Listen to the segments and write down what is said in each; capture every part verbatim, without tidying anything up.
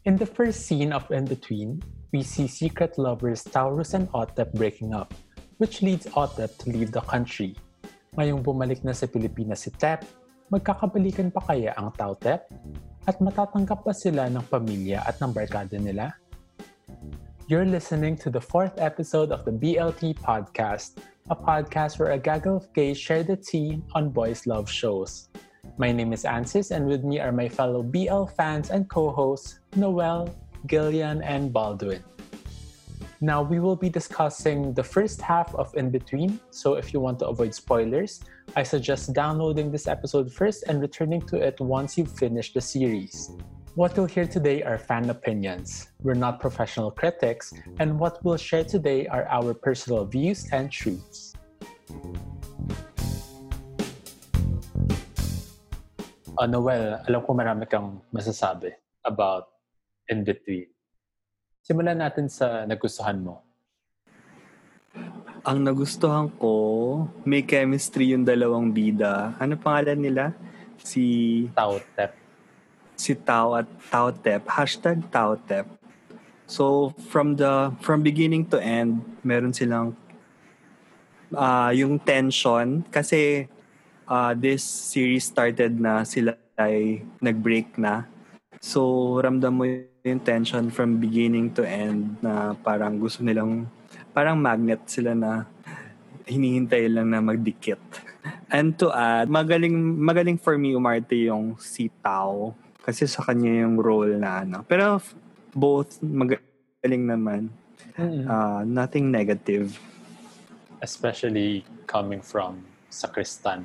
In the first scene of In Between, we see secret lovers Taurus and Otep breaking up, which leads Otep to leave the country. Ngayong bumalik na sa Pilipinas si Tep, magkakabalikan pa kaya ang Tautep? At matatanggap pa sila ng pamilya at ng barkada nila? You're listening to the fourth episode of the B L T Podcast, a podcast where a gaggle of gays share the tea on boys' love shows. My name is Ansis, and with me are my fellow B L fans and co-hosts, Noel, Gillian, and Baldwin. Now, we will be discussing the first half of In Between, so if you want to avoid spoilers, I suggest downloading this episode first and returning to it once you've finished the series. What you'll hear today are fan opinions. We're not professional critics, and what we'll share today are our personal views and truths. Uh, Noel, alam ko marami kang masasabi about In Between. Simulan natin sa nagustuhan mo. Ang nagustuhan ko, may chemistry yung dalawang bida. Ano pangalan nila? Si Tautep. Si Tao at Tautep. Hashtag Tautep. So, from the from beginning to end, meron silang uh, yung tension. Kasi uh, this series started na sila ay nag-break na. So, ramdam mo yung tension from beginning to end na parang gusto nilang, parang magnet sila na hinihintay lang na magdikit. And to add, magaling, magaling for me umarte yung si Tao. Kasi sa kanya yung role na ano. Pero both magaling naman. Mm-hmm. Uh, nothing negative. Especially coming from Sacristan.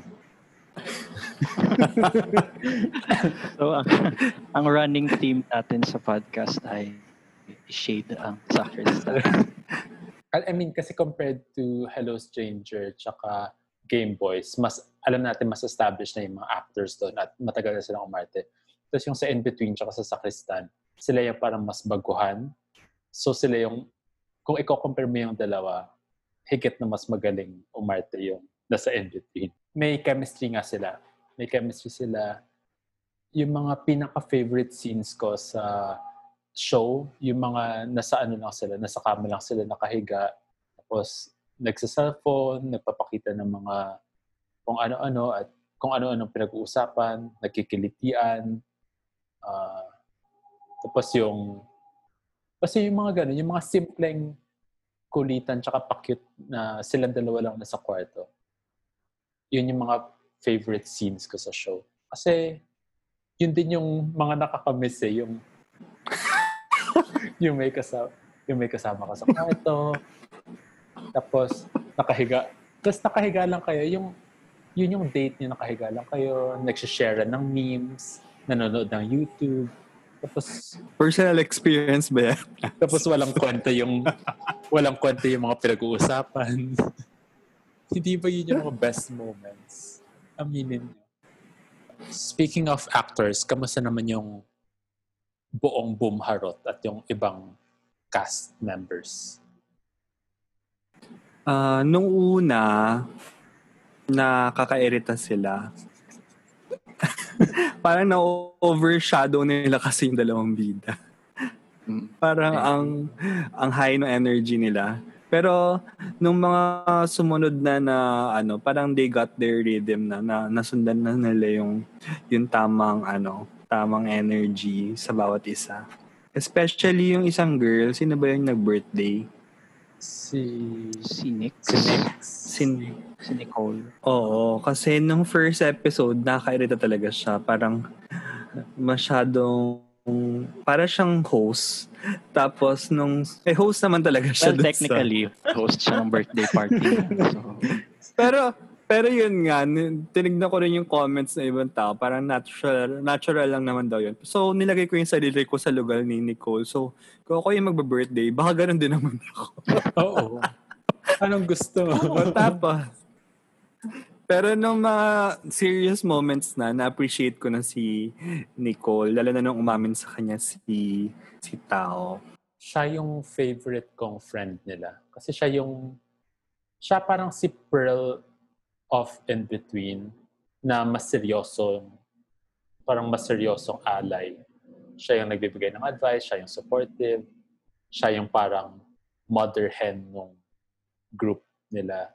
So, ang, ang running theme natin sa podcast ay shade ang Sacristan. I mean, kasi compared to Hello Stranger tsaka Game Boys, mas, alam natin mas established na yung mga actors doon at matagal na silang umarte. Tapos yung sa In Between tsaka sa Sacristan, sila yung parang mas baguhan. So sila yung, kung i-compare mo yung dalawa, higit na mas magaling umarte yung nasa In Between. May chemistry nga sila. May chemistry sila. Yung mga pinaka-favorite scenes ko sa show, yung mga nasa ano lang sila, nasa kama lang sila nakahiga. Tapos nagsa-cellphone, nagpapakita ng mga kung ano-ano at kung ano-ano pinag-uusapan, nagkikilitian. Uh, tapos yung kasi yung mga ganun, yung mga simpleng kulitan tsaka pa-cute na silang dalawa lang nasa kwarto. Yun yung mga favorite scenes ko sa show. Kasi yun din yung mga nakakamiss eh, yung yung may kasama, yung may kasama ka sa kwarto. Tapos nakahiga. Tapos nakahiga lang kayo, yung yun yung date niyo, nakahiga lang kayo, nagsishare ng memes, nanonood ng YouTube. Tapos personal experience ba yan? Tapos walang kwento yung walang kwento yung mga pinag-uusapan. Hindi ba yun yung mga best moments? Aminin niyo. Speaking of actors, kamusta naman yung buong Bumharot at yung ibang cast members? Uh, nung una, nakakairita sila. Parang na-overshadow nila kasi yung dalawang bida. Parang ang ang high no energy nila. Pero nung mga sumunod na na ano, parang they got their rhythm na, na nasundan na nila yung yung tamang ano, tamang energy sa bawat isa. Especially yung isang girl, sino ba yung nag-birthday? Si si Nick. Si Nick. Si, si Nicole. Oo, kasi nung first episode, nakairita talaga siya. Parang masyadong, para siyang host. Tapos nung, eh host naman talaga siya. Well, technically, sa... host siya ng birthday party. So. Pero, pero yun nga, tinignan ko rin yung comments ng ibang tao. Parang natural, natural lang naman daw yun. So, nilagay ko yung sarili ko sa lugar ni Nicole. So, kung ako yung magba-birthday, baka ganun din naman ako. Oo. Anong gusto mo? O, tapos, pero nung mga serious moments na, na-appreciate ko na si Nicole, lalo na nung umamin sa kanya si, si Tao. Siya yung favorite kong friend nila. Kasi siya yung, siya parang si Pearl of In Between na mas seryoso, parang mas seryosong alay. Siya yung nagbibigay ng advice, siya yung supportive, siya yung parang mother hen ng group nila.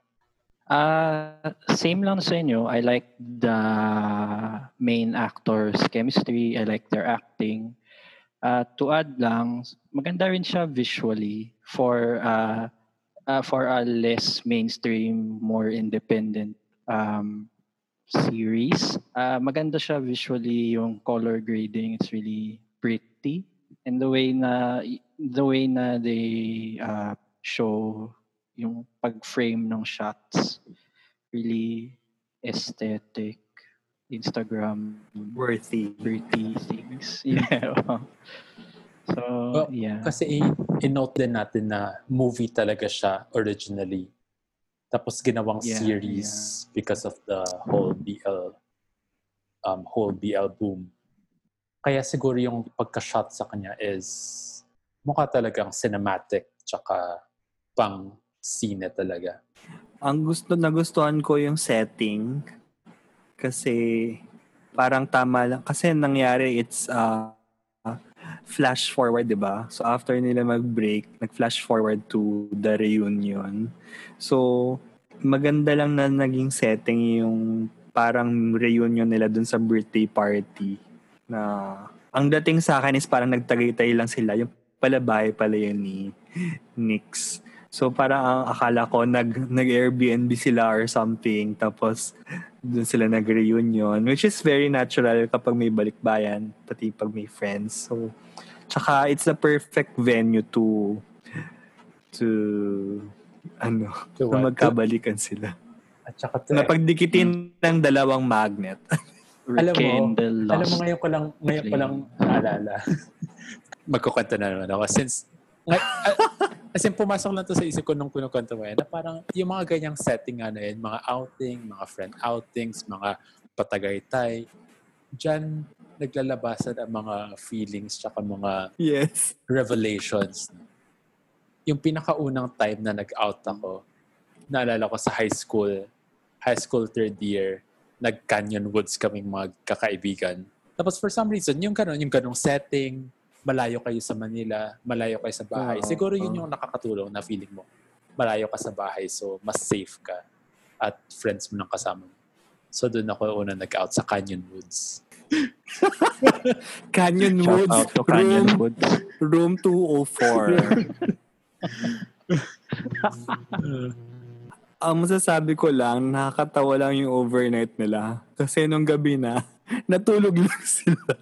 Uh, same lang sa inyo. I like the main actors' chemistry. I like their acting. Uh, to add lang, maganda rin siya visually for uh, uh, for a less mainstream, more independent um, series. Uh, maganda siya visually, yung color grading. It's really pretty. And the way na the way na they uh, show yung pag-frame ng shots, really aesthetic, Instagram Worthy. pretty things. Yeah. So, Well, yeah. Kasi i- i-note din natin na movie talaga siya originally. Tapos ginawang Yeah, series because of the whole B L um whole B L boom. Kaya siguro yung pagka-shot sa kanya is mukha talagang cinematic tsaka pang sine talaga. Ang gusto nagustuhan ko yung setting kasi parang tama lang kasi nangyari it's uh, flash forward, 'di ba? So after nila mag-break, nag-flash forward to the reunion. So maganda lang na naging setting yung parang reunion nila dun sa birthday party na ang dating sa akin is parang nagtagaytay lang sila, yung pala bahay pala yun ni Nix. So parang ang akala ko nag nag-Airbnb sila or something, tapos doon sila nag-reunion, which is very natural kapag may balikbayan, pati pag may friends. So tsaka it's the perfect venue to to ano, To na what? magkabalikan sila. At saka to, Na pagdikitin ng dalawang magnet. alam mo, Rekindle alam mo lost ngayon ko lang, ngayon ko lang flame. naalala. Magkukwento na naman ako. Since, ngay- ah, as in, pumasok lang to sa isip ko nung kinukwento mo yan, na parang yung mga ganyang setting nga na yun, mga outing, mga friend outings, mga patagaytay, dyan naglalabasan ang mga feelings tsaka mga Yes. revelations. Yung pinakaunang time na nag-out ako, naalala ko sa high school, high school third year, nag-Canyon Woods kaming mga kakaibigan. Tapos for some reason, yung gano'n, yung ganong setting, malayo kayo sa Manila, malayo kayo sa bahay. Oo. Siguro yun yung nakakatulong na feeling mo. Malayo ka sa bahay, so mas safe ka. At friends mo nang kasama mo. So doon ako una nag-out sa Canyon Woods. Canyon Shout Woods. out to Canyon room, Woods. room two oh four. Ang masasabi ko lang, nakakatawa lang yung overnight nila. Kasi nung gabi na, natulog lang sila.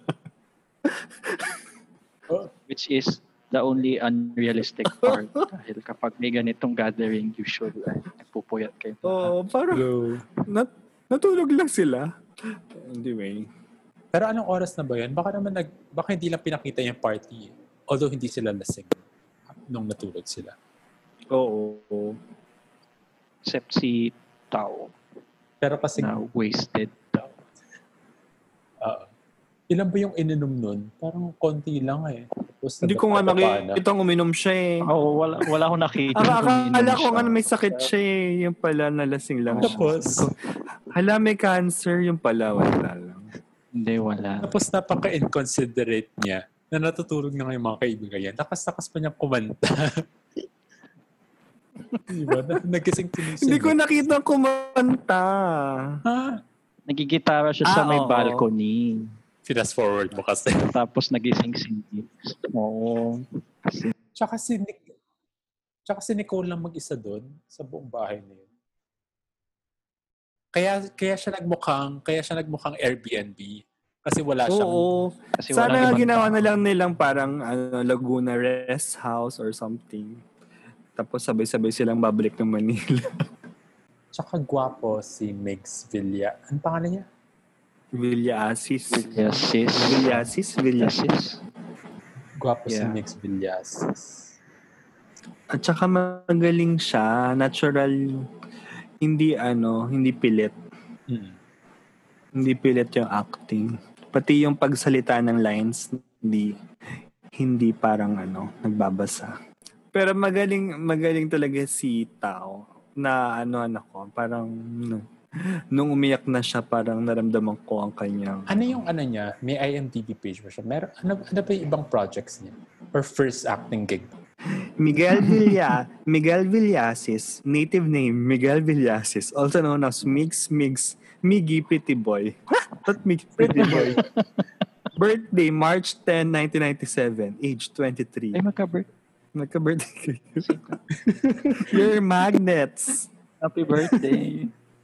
Which is the only unrealistic part. Dahil kapag may ganitong gathering, usually ay nagpupuyat kayo. Oo, parang nat natulog lang sila. Anyway. Pero anong oras na ba yun? Baka naman nag, baka hindi lang pinakita yung party. Although hindi sila lasing nung natulog sila. Oo. Except si Tao Pero kasi, na wasted daw. uh, ilan ba yung ininom nun? Parang konti lang eh. Tapos Hindi ko nga nagpapana. nakita uminom siya eh. Oo, wala, wala akong nakita. Ang kung akala inom ko siya. nga may sakit siya eh. Yung pala, nalasing lang siya. Tapos, Hala, may cancer. Yung pala, wala lang. Hindi, wala. tapos napaka-inconsiderate niya na natutulog na nga yung mga kaibigan yan. Takas-takas pa niya kumanta. Diba? Nagising tuloy siya. Hindi ko nakita kumanta. Ha? Nagigitara siya sa Ah, may oo. balcony. Fast forward mo kasi. Tapos nagising si Nick. Oo. Kasi Tsaka si Nick, tsaka si Nicole lang mag-isa doon sa buong bahay na yun. Kaya kaya siya nagmukhang, kaya siya nagmukhang Airbnb kasi wala siyang Oo. Kasi Sana walang nga ibang ginawa tao. na lang nilang parang ano, Laguna Rest House or something. Tapos sabay-sabay silang babalik ng Manila. tsaka gwapo si Migs Villa. Ano pangalan niya? Villa Asis. Yes, sis. Villa Asis? Villa Yes, sis. Gwapo si Yeah. Migs Villasis. At saka magaling siya. Natural. Hindi ano, hindi pilit. Mm. Hindi pilit yung acting. Pati yung pagsalita ng lines, hindi hindi parang ano, nagbabasa. Pero magaling magaling talaga si Tao na ano ano ko, parang nung umiyak na siya, parang naramdaman ko ang kanyang... Ano yung ano niya? May I M D B page ba siya? Meron, ano, ano ba yung ibang projects niya? Or first acting gig? Miguel Villa, Miguel Villasis, native name Miguel Villasis, also known as Migs Migs Miggy Pretty Boy. What Miggy Pretty Boy? Birthday March tenth, nineteen ninety-seven, age twenty-three. Ay, magka-birth. Magka-birthday. Your magnets. Happy birthday.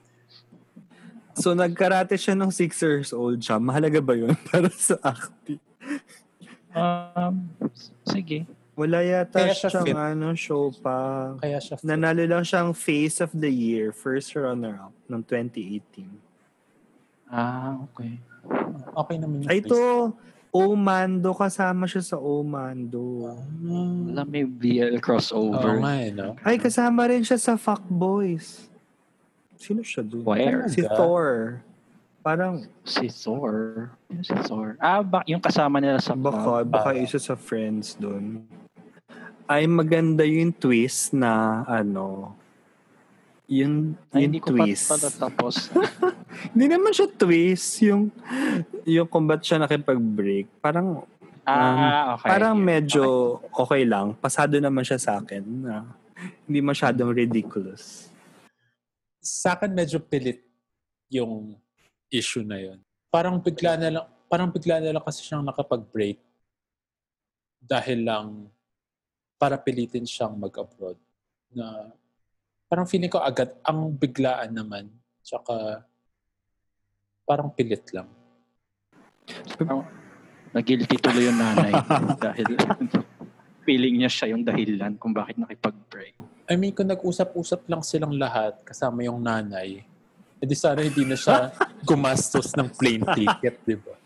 So nagkarate siya nung six years old siya. Mahalaga ba yun para sa acting? Um, sige. Wala yata Kaya siya siyang fit. ano, show pa. Kaya siya fit. Nanalo lang siyang Face of the Year, first runner-up ng twenty eighteen. Ah, okay. Okay naman yung Ay, ito, Omando, kasama siya sa Omando. Hmm. Wala, may B L Oo crossover. nga eh, no? Ay, kasama rin siya sa Fuckboys. Sino siya doon? Where? Si Talaga? Thor. Parang, Si Thor. Yung si Thor. Ah, ba, yung kasama nila sa baka, club. baka isa sa friends doon. Ay, maganda yung twist na, ano, yung, Ay, yung hindi ko pa twist. pala tapos. Hindi naman siya twist. Yung, yung kung ba't siya nakipag-break. Parang, Ah, okay. parang Yeah. medyo okay lang. Pasado naman siya sa akin. Na hindi masyadong ridiculous. Sa akin medyo pilit yung issue na yun. Parang bigla na lang, parang bigla na lang kasi siyang nakapag-break dahil lang para pilitin siyang mag-abroad. Na parang feeling ko agad ang biglaan naman. Tsaka parang pilit lang. Parang nag-guilty tuloy yung nanay dahil feeling niya siya yung dahilan kung bakit nakipag-break. I mean, kung nag-usap-usap lang silang lahat kasama yung nanay, edi sana hindi na siya gumastos ng plane ticket, di ba?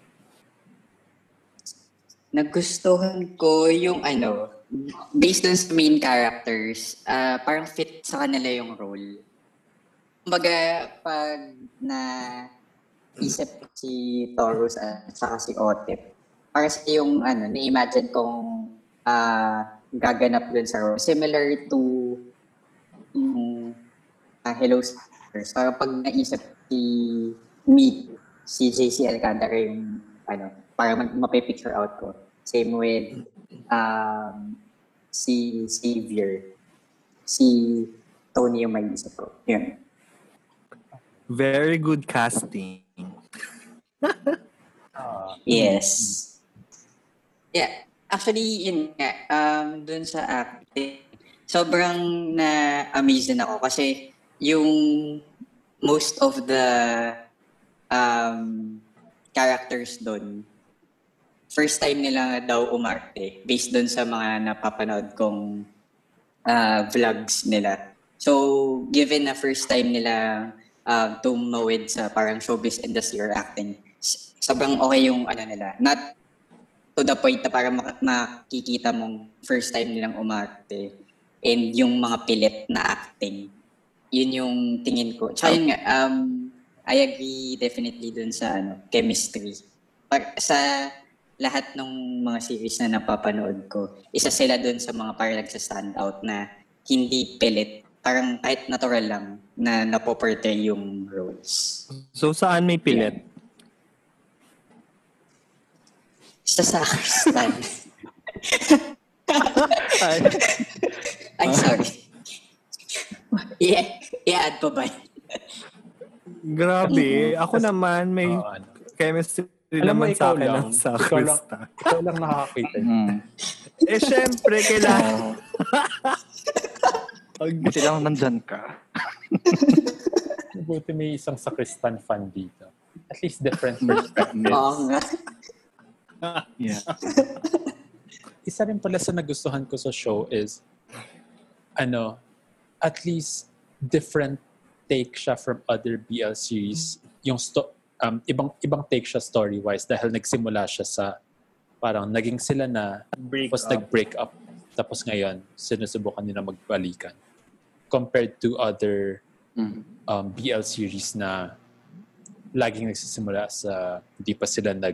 Nagustuhan ko yung ano, based on sa main characters, ah, parang fit sa kanila yung role. Kumbaga, pag na isip si Taurus at saka si Otep, para sa yung ano, na-imagine kong ah, gaganap dun sa role. Similar to um, uh, Hello Sisters. Parang pag naisip si Meet, si J C Alcantara yung ano, para mapipicture out ko. Same with um, si Xavier, si Tony yung may isip ko. Yun. Very good casting. Ah, Yes. Yeah. Actually, yun nga, um, dun sa acting, sobrang na-amaze din ako kasi yung most of the um, characters dun, first time nila daw umarte based dun sa mga napapanood kong uh, vlogs nila. So, given na first time nila uh, tumawid sa parang showbiz industry or acting, s- sobrang okay yung ano nila. Not to the point na parang mak- makikita mong first time nilang umarte and yung mga pilit na acting. Yun yung tingin ko. Tsaka yun nga, um, I agree definitely dun sa ano, chemistry. Par- sa lahat ng mga series na napapanood ko, isa sila dun sa mga parang nagsa-stand out na hindi pilit. Parang kahit natural lang na napoportray yung roles. So, saan may pilit? Sa Sakristan. Ay, Ay, sorry. Yeah, i-add pa ba? Grabe. Ako naman, may Oo, ano. chemistry Alam mo, naman ikaw sa akin lang. ng sa Ikaw lang, Krista. ikaw lang nakakakita. mm. Eh, syempre, kailangan. Oh, buti lang nandyan ka. Buti may isang Sakristan fan dito. At least different perspectives. Oo nga. Yeah. Isa rin pala sa nagustuhan ko sa show is, ano, at least different take siya from other B L series. Yung sto- um, ibang ibang take siya story-wise dahil nagsimula siya sa parang naging sila na Break tapos up. nag-break up. Tapos ngayon, sinusubukan nila magbalikan. Compared to other Mm. um, B L series na laging nagsisimula sa hindi pa sila nag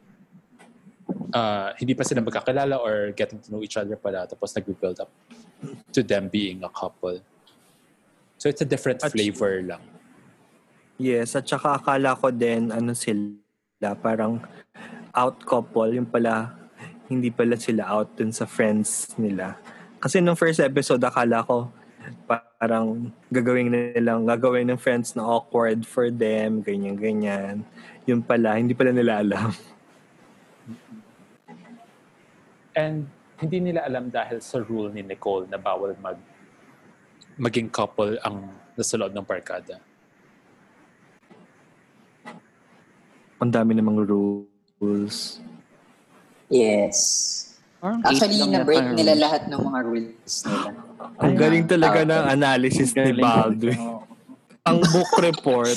uh, hindi pa sila magkakilala or getting to know each other pala tapos nag-build up to them being a couple. So it's a different At- flavor lang. Yes, at saka akala ko din, ano sila, parang out couple, yung pala, hindi pala sila out dun sa friends nila. Kasi nung first episode, akala ko, parang gagawin nilang, gagawin ng friends na awkward for them, ganyan-ganyan. Yun pala, hindi pala nila alam. And hindi nila alam dahil sa rule ni Nicole na bawal mag maging couple ang nasa loob ng barkada. Ang dami namang rules. Yes. Parang Actually, eight lang na-break yata nila rules. lahat ng mga rules nila. Ang galing talaga Ah, ng analysis ni Galing. Baldwin. Oo. Ang book report.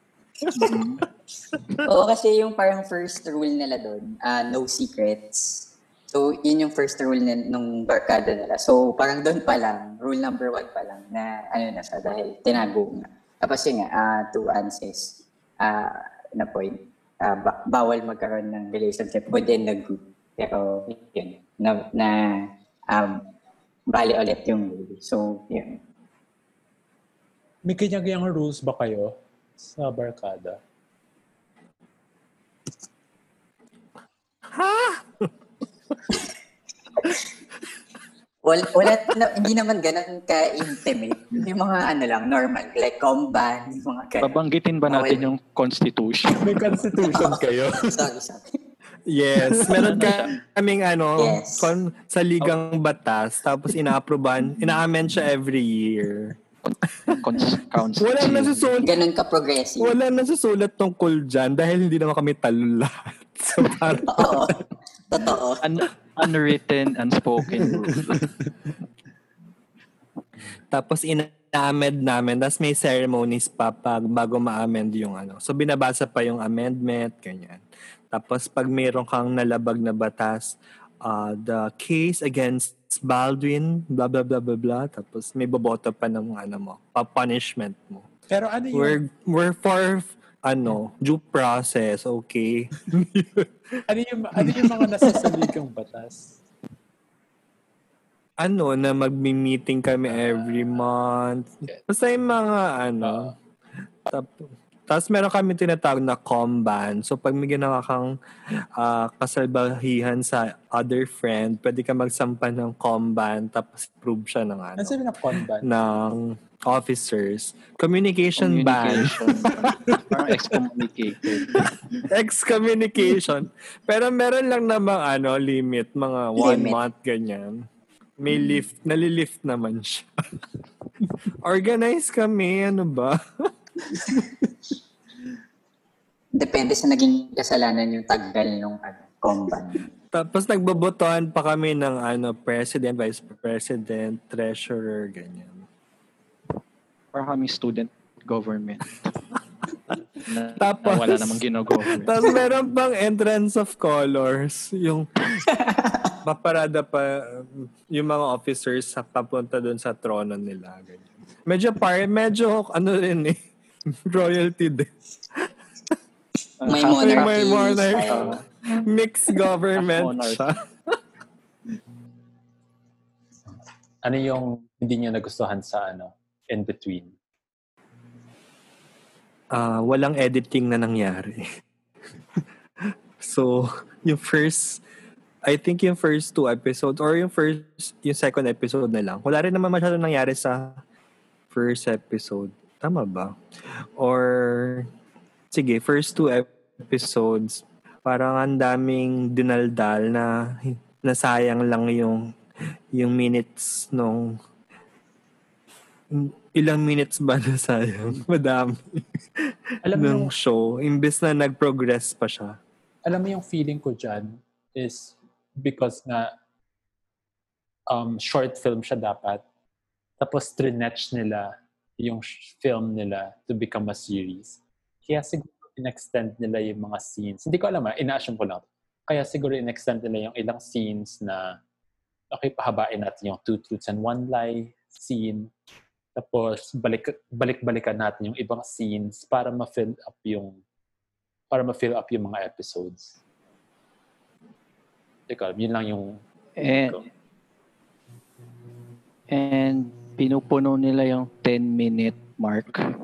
Oo, kasi yung parang first rule nila doon, ah, no secrets. So, yun yung first rule nil- nung barkada nila. So, parang doon pa lang, rule number one pa lang, na ano na siya, dahil tinago nga. Tapos yun nga, ah, to Anses, ah, na point, ah, ba- bawal magkaroon ng relationship within the group. Pero, yun, na, na um, bali ulit yung rule. So, yun. May kanya-kanyang rules ba kayo sa barkada? Wala, wala na, hindi naman ganun ka-intimate. Yung mga ano lang, normal, like combat, yung mga ganun. Babanggitin ba natin Bawal. yung constitution? May constitution kayo? Sorry, sorry. Yes, meron kaming ano, Yes. kon, sa ligang batas, tapos ina-approvean, ina-amend siya every year. Cons- council. Wala nasusulat, Ganun ka-progressive. wala nasusulat tungkol dyan dahil hindi naman kami talo lahat. So, parang, Oo. Totoo. Un- unwritten, unspoken rule. tapos ina-amend namin, tapos may ceremonies pa pag bago ma-amend yung ano. So, binabasa pa yung amendment, ganyan. Tapos, pag mayroon kang nalabag na batas, uh, the case against Baldwin, blah, blah, blah, blah, blah. Tapos, may boboto pa ng ano mo, pa-punishment mo. Pero ano yung, We're, we're for, ano, due process, okay? ano yung, ano yung mga nasasaligang batas? ano, na magmi-meeting kami every month. Basta yung mga, ano, tap- tapos meron kami tinatawag na comban. So, pag may ginawa kang uh, kasalbahihan sa other friend, pwede ka magsampa ng comban tapos prove siya ng ano, Ano sabi na conban? ng officers. Communication, ban. Communication. Parang excommunicated. Excommunication. Pero meron lang namang ano, limit. Mga one Limit. month, ganyan. May lift. Nalilift naman siya. Organize kami. Ano ba? Depende sa naging kasalanan yung tagal nung ano, combat. Tapos nagbobotohan pa kami ng ano, president, vice president, treasurer, ganyan. Parang kami student government. na, Tapos- na wala namang gino-government. Tapos meron pang entrance of colors. Yung paparada pa yung mga officers sa papunta doon sa trono nila. Ganyan. Medyo par, medyo ano rin eh. Royalty din. May half- monarchy. May monarchy. style. Mixed government Monarchy. siya. Ano yung hindi niyo nagustuhan sa ano, in between? Ah, walang editing na nangyari. So, yung first, I think yung first two episodes or yung first, yung second episode na lang. Wala rin naman masyado nangyari sa first episode. Tama ba? Or, sige, first two episodes, parang ang daming dinaldal na nasayang lang yung yung minutes nung ilang minutes ba na sayang? Madami. Alam mo Nung yung, show. Imbes na nag-progress pa siya. alam mo yung feeling ko dyan is because nga um, short film siya dapat. Tapos trinetch nila yung sh- film nila to become a series. Kaya siguro in-extend nila yung mga scenes. Hindi ko alam ah, ina-assume ko lang. Kaya siguro in-extend nila yung ilang scenes na okay, pahabain natin yung two truths and one lie scene. Tapos balik balik-balikan natin yung ibang scenes para ma-fill up yung para ma-fill up yung mga episodes. Teka, yun lang yung And, and pinupuno nila yung ten minute mark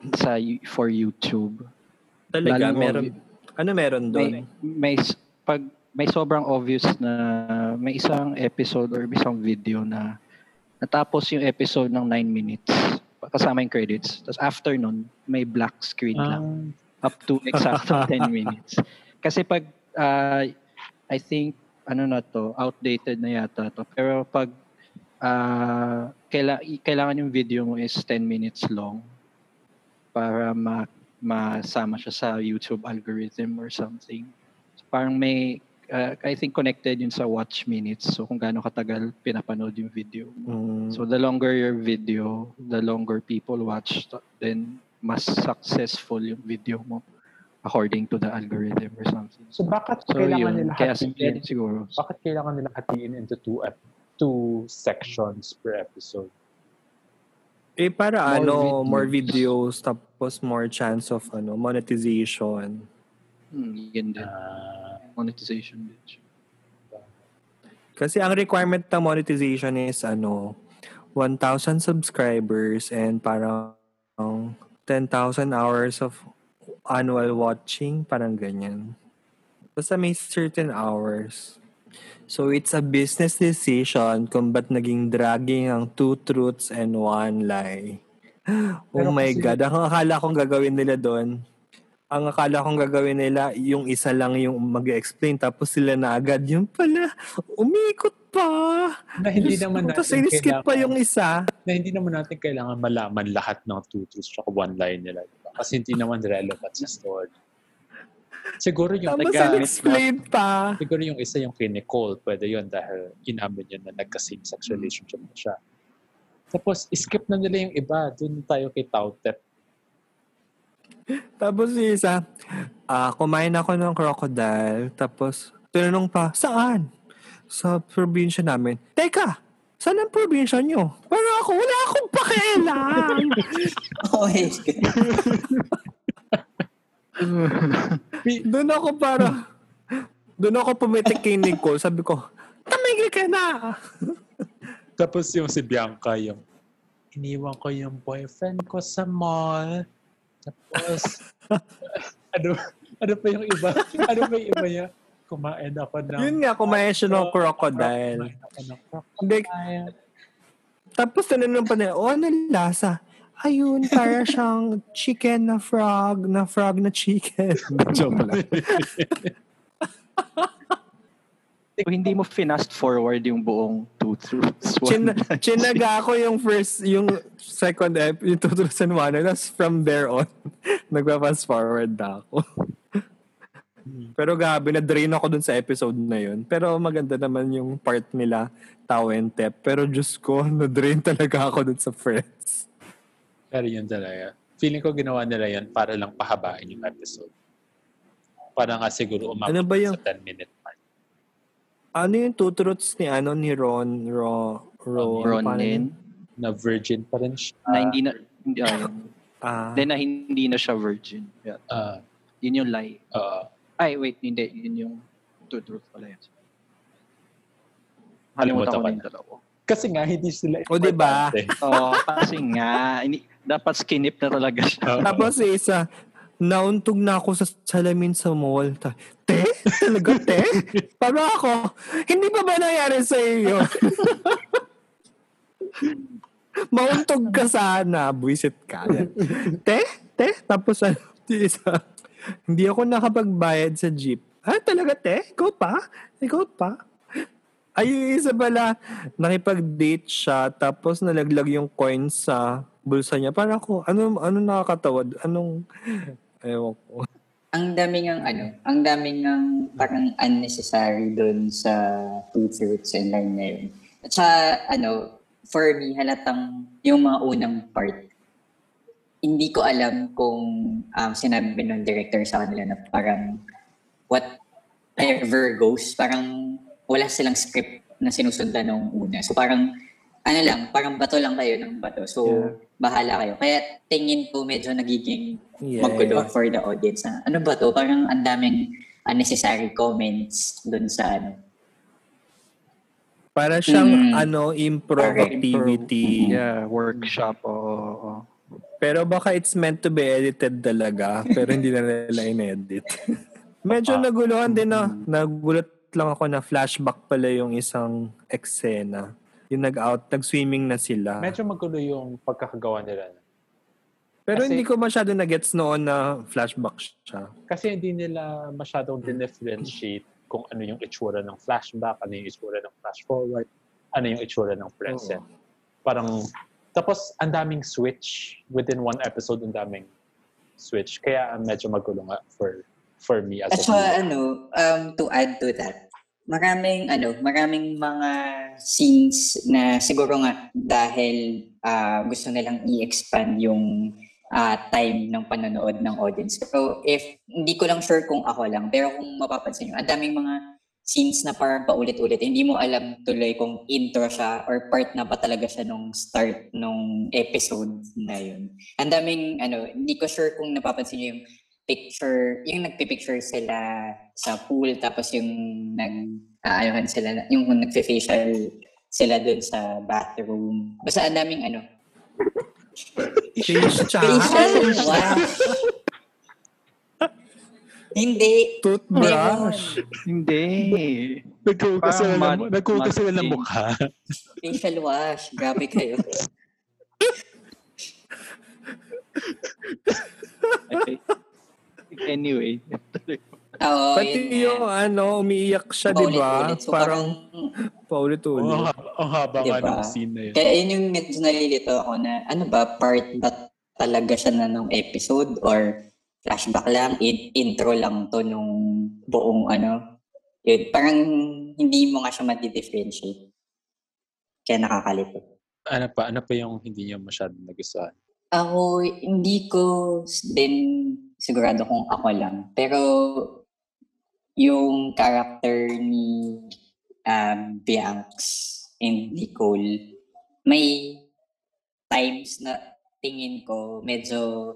sa for YouTube. Talaga, Lalong meron. obvi- Ano meron doon? May may s- pag may sobrang obvious na may isang episode or isang video na natapos yung episode ng nine minutes kasama yung credits. Tapos after nun, may black screen lang Ah, up to exacto ten minutes. Kasi pag uh, I think ano na to, outdated na yata to. Pero pag uh, kaila, kailangan yung video mo is ten minutes long para ma masama siya sa YouTube algorithm or something. So parang may uh, I think connected yun sa watch minutes. So kung gaano katagal pinapanood yung video mo. Mm. So the longer your video, the longer people watch, then mas successful yung video mo according to the algorithm or something. so bakit So kailangan yun, nila kaya simple hatiin? din siguro. Bakit kailangan nila hatiin into two ep- two sections per episode? Eh, para More ano, videos. more videos, tapos more chance of ano monetization. Hmm, yun din. Ah, Monetization din siya. Kasi ang requirement ng monetization is ano, one thousand subscribers and parang ten thousand hours of annual watching, parang ganyan. Basta may certain hours. So it's a business decision kung ba't naging dragging ang two truths and one lie. Oh Pero my kasi- God. Ang akala kong gagawin nila doon, ang akala kong gagawin nila, yung isa lang yung mag-explain tapos sila na agad. Yung pala, umikot pa. na hindi naman Tapos natin in-skip pa kailangan- yung isa. na hindi naman natin kailangan malaman lahat ng two truths at one line nila. Diba? Kasi hindi naman relevant sa story. Siguro yung Tapos nagka- in-explain pa. siguro yung isa yung kay Nicole, pwede yun dahil inamin niya na nagka-same sex Hmm. relationship na siya. Tapos, skip na nila yung iba. Doon tayo kay Tautep. Tapos yung isa, ah, kumain ako ng crocodile. Tapos, tinanong pa, saan? Sa probinsya namin. Teka, saan ang probinsya nyo? Pero ako, wala akong pakialam. Oh my God. Doon ako para, doon ako pumitik kay Nicole. Sabi ko, tamigil ka na. Tapos yung si Bianca, yung iniwan ko yung boyfriend ko sa mall. Tapos, ano, ano pa yung iba? Ano pa yung iba niya? Kumain ako ng... Yun nga, kumain siya ng crocodile. Kumain ako ng Hindi, crocodile. tapos tinanong pa nila, oh, ano lasa? Ayun, para siyang chicken na frog, na frog na chicken. Joke lang. So, hindi mo finast forward yung buong two truths. Chin, one lie. chinaga ko yung first, yung second ep, yung two truths and one lie. Tapos from there on, nagpa-fast forward na ako. Pero gabi, na-drain ako dun sa episode na yun. Pero maganda naman yung part nila, Tao and Tep. Pero Diyos ko, na-drain talaga ako dun sa Friends. Pero yun talaga. Feeling ko ginawa nila yun para lang pahabain yung episode. Para nga siguro umabot Ano ba yung- sa ten minute mark. Ano yung two truths ni, ano, ni Ron, Ro, Ro, Ronin, Na virgin pa rin siya. na hindi na, hindi, ah, yun. Ah, Then na hindi na siya virgin. Yeah. Ah, Yun yung lie. ah, Ay, wait, hindi. Yun yung two truths pala yan. Kalimutan Halimutan ko ko na na. yung dalawa. kasi nga, hindi sila O, diba? importante. Oo, kasi nga, ini, dapat skinip na talaga siya. tapos yung isa, nauntog na ako sa salamin sa mall. Ta- Te? Talaga, te? Para ako, hindi pa ba nangyari sa iyo? Mauntog ka sana. Buisit ka. Te? Te? Tapos ano, yung isa, hindi ako nakapagbayad sa jeep. Ah, talaga, te? Ikaw pa? Ikaw pa? Ay, yung isa pala, nakipag-date siya, tapos nalaglag yung coins sa bulsa niya. Para ako, ano, ano nakakatawa? Anong, ewan ko. Ang daming ang ano, ang daming ang parang unnecessary doon sa two truths and line na yun. At saka, ano, for me, halatang yung mga unang part, hindi ko alam kung um, sinabi ng director sa kanila na parang whatever goes, parang wala silang script na sinusundan nung una. So parang, ano lang, parang bato lang kayo ng bato. So, Yeah. bahala kayo. Kaya tingin ko medyo nagiging Yeah. magkulo for the audience. Na, ano ba to? Parang ang daming unnecessary comments dun sa ano. Para siyang, Mm. ano, improv Correct. activity. Yeah, workshop. Oo. oo. Pero baka it's meant to be edited talaga, pero hindi na nila in-edit. Medyo Baka. naguluhan din na. Nagulat lang ako na flashback pala yung isang eksena. Yung nag-out, nag-swimming na sila. Medyo magulo yung pagkakagawa nila. Pero Kasi- hindi ko masyado na-gets noon na flashback siya. Kasi hindi nila masyadong differentiate kung ano yung itsura ng flashback, ano yung itsura ng flash forward, ano yung itsura ng present. Parang, tapos ang daming switch within one episode, ang daming switch. Kaya medyo magulo nga for for me as At a saka viewer. ano, um, to add to that, maraming ano, maraming mga scenes na siguro nga dahil ah, gusto nilang i-expand yung ah, time ng panonood ng audience. So if hindi ko lang sure kung ako lang, pero kung mapapansin nyo, ang daming mga scenes na parang paulit-ulit. Hindi mo alam tuloy kung intro siya or part na ba talaga siya nung start nung episode na yun. Ang daming ano, hindi ko sure kung napapansin nyo yung picture, yung nagpi-picture sila sa pool tapos yung nag aayuhan sila, yung nagfe-facial sila doon sa bathroom. Basta ang daming ano. Face Facial wash. Hindi. Toothbrush. Hindi. Nagkukuha sila, Parang ng, nagkukuha sila ng mud- mukha. Facial wash. Grabe kayo. Okay. Anyway. Oo, Pati yun nga. yung ano, umiiyak siya, di ba? Paulit-ulit. So Parang parang paulit-ulit. Oh, ang haba nga Diba? ng scene na yun. Kaya yun yung medyo nalilito ako na ano ba, part ba talaga siya na nung episode or flashback lang, in- intro lang to nung buong ano. Yun, parang hindi mo nga siya madi-differentiate. Kaya nakakalito. Ano pa? Ano pa yung hindi niyo masyadong nagustuhan? Ako, hindi ko din sigurado kung ako lang. Pero yung character ni um, Bianx and Nicole, may times na tingin ko medyo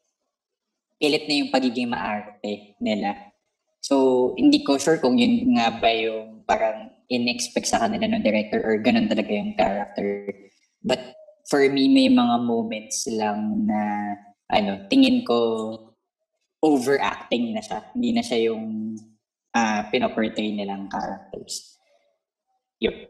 pilit na yung pagiging maarte nila. So, hindi ko sure kung yun nga ba yung parang in-expect sa kanila ng director or ganun talaga yung character. But for me, may mga moments lang na ano, tingin ko overacting na siya. Hindi na siya yung uh, pinoportray nilang characters. Yun.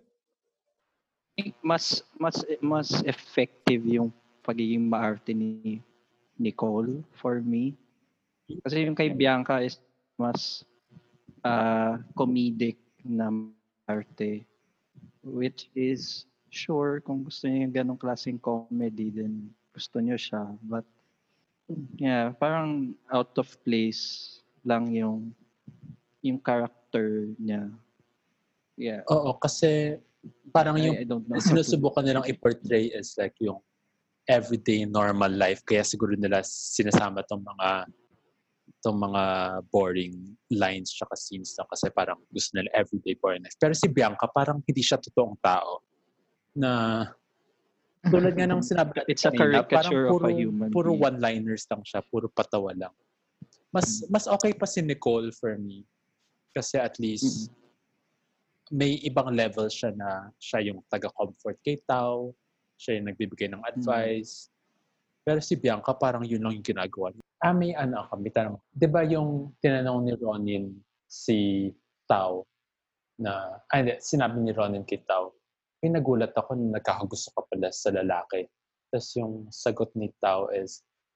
Mas mas mas effective yung pagiging maarte ni Nicole for me. Kasi yung kay Bianca is mas uh, comedic na arte, which is sure kung gusto niyo yung ganong klaseng comedy, then gusto niyo siya. But yeah, parang out of place lang yung yung character niya. Yeah. Oo, kasi parang yung I, I don't know. sinusubukan nilang i-portray is like yung everyday normal life. Kaya siguro nila sinasama tong mga tong mga boring lines tsaka scenes na kasi parang gusto nila everyday boring life. Pero si Bianca parang hindi siya totoong tao na tulad nga ng sinabi natin It's a kanina, caricature parang of puro, a human puro being. one-liners lang siya, puro patawa lang. Mas mas okay pa si Nicole for me kasi at least Mm. may ibang level siya na siya yung taga-comfort kay Tao, siya yung nagbibigay ng advice. Pero si Bianca parang yun lang yung ginagawa niya. Ah, may ano ako, may tanong. Di ba yung tinanong ni Ronin si Tao na, ah, hindi, sinabi ni Ronin kay Tao, may nagulat ako na nagkakagusto ka pala sa lalaki. Tapos yung sagot ni Tao is,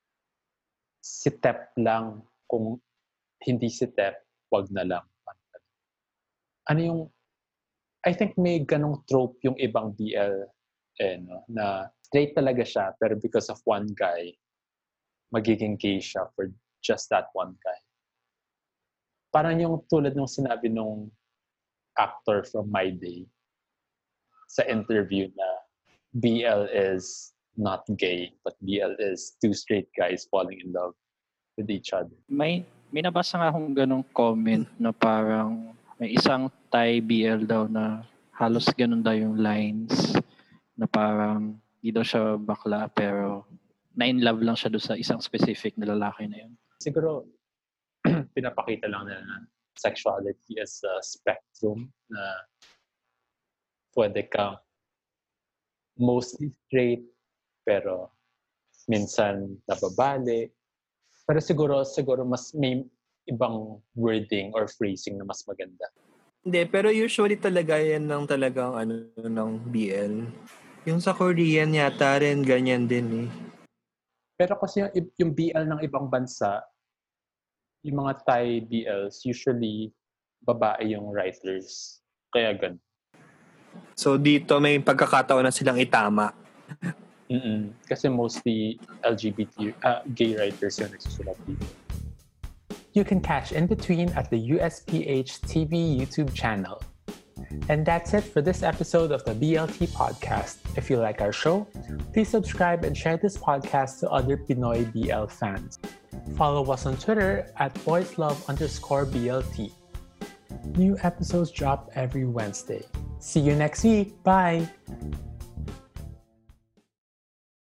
si Tep lang, kung hindi si Tep, wag na lang. Ano yung, I think may ganong trope yung ibang B L eh, no? Na straight talaga siya, pero because of one guy, magiging gay siya for just that one guy. Parang yung tulad nung sinabi nung actor from My Day sa interview na B L is not gay, but B L is two straight guys falling in love with each other. May may nabasa nga akong ganong comment na parang may isang Thai B L daw na halos ganun daw yung lines na parang hindi daw siya bakla pero na-in love lang siya doon sa isang specific na lalaki na yun. Siguro, pinapakita lang na sexuality as a spectrum na pwede kang mostly straight pero minsan nababali. Pero siguro, siguro mas may ibang wording or phrasing na mas maganda. Hindi, pero usually talaga yan ng talagang ano ng B L. Yung sa Korean yata rin ganyan din eh. Pero kasi yung, yung B L ng ibang bansa, yung mga Thai B Ls, usually babae yung writers. Kaya ganun. So dito may pagkakataon na silang itama. Mm-mm. Kasi mostly L G B T, uh, gay writers yung nagsusulat dito. You can catch In Between at the U S P H T V YouTube channel. And that's it for this episode of the B L T podcast. If you like our show, please subscribe and share this podcast to other Pinoy B L fans. Follow us on Twitter at boyslove underscore BLT. New episodes drop every Wednesday. See you next week. Bye!